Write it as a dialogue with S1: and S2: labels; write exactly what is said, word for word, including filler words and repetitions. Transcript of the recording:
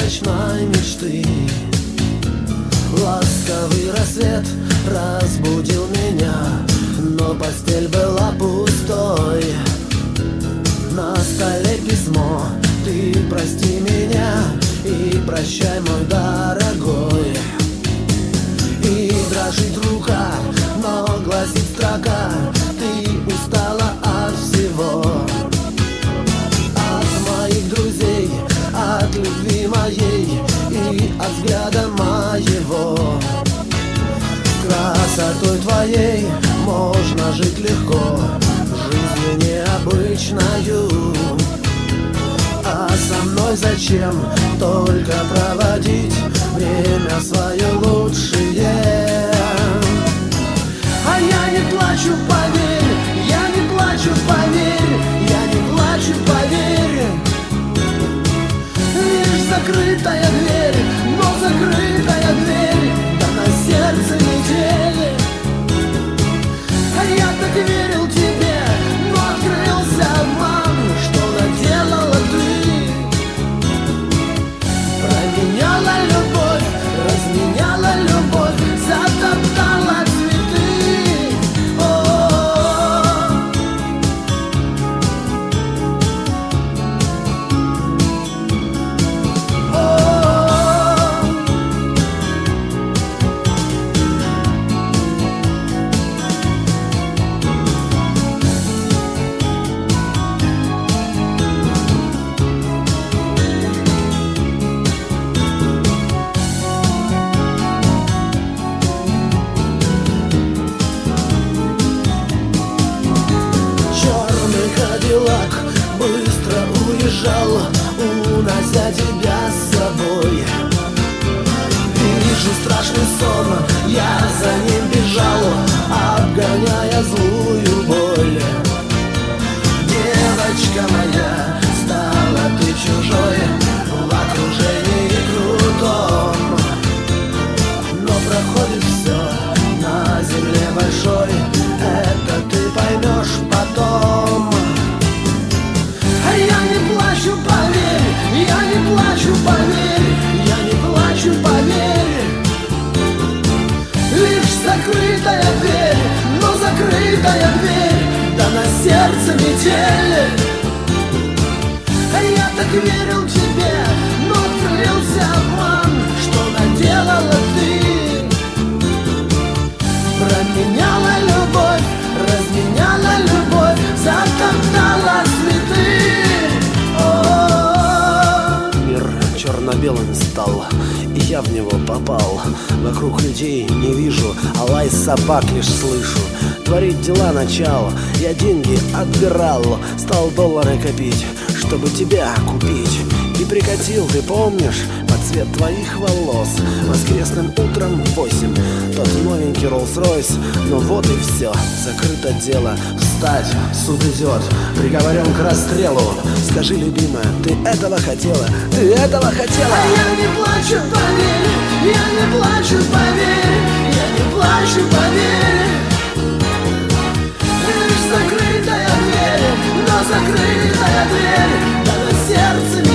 S1: ночной мечты. Ласковый рассвет разбудил меня, но постель была пустой. На столе письмо: ты прости меня и прощай, мой дорогой. И дрожит рука, но гласит строка: ты устала от всего, от моих друзей, от любви моей и от взгляда моего. Красотой твоей можно жить легко, жизнью необычною. А со мной зачем только проводить время свое лучшее? А я не плачу, поверь, я не плачу, поверь, я не плачу, поверь. Лишь закрытая дверь, но закрытая дверь, да на сердце метель. А я так верил тебе, но открылся обман. Что наделала ты? Променяла любовь, разменяла любовь, затоптала цветы. О-о-о. Быстро уезжал, унося тебя с собой. Вижу страшный сон, я за ним бежал, обгоняя злую боль. Девочка моя, стала ты чужой в окружении крутом. Но проходит все на земле большой, это ты поймешь потом. Я не плачу, поверь, я не плачу, поверь, я не плачу, поверь. Лишь закрытая дверь, но закрытая дверь, да на сердце метель. Я так верил тебе, но открылся обман. Что наделала ты? Променяла любовь, разменяла любовь, затоптала цветы. Черно-белым стал, и я в него попал. Вокруг людей не вижу, а лай собак лишь слышу. Творить дела начал, я деньги отбирал, стал доллары копить, чтобы тебя купить. И прикатил, ты помнишь, под цвет твоих волос воскресным утром в восемь тот новенький Роллс-Ройс. Но вот и все, закрыто дело. Встать, суд идет, приговорен к расстрелу. Скажи, любимая, ты этого хотела? Ты этого хотела? А я не плачу, поверь, я не плачу, поверь, я не плачу, поверь. Лишь закрытая дверь, но закрытая дверь, да на сердце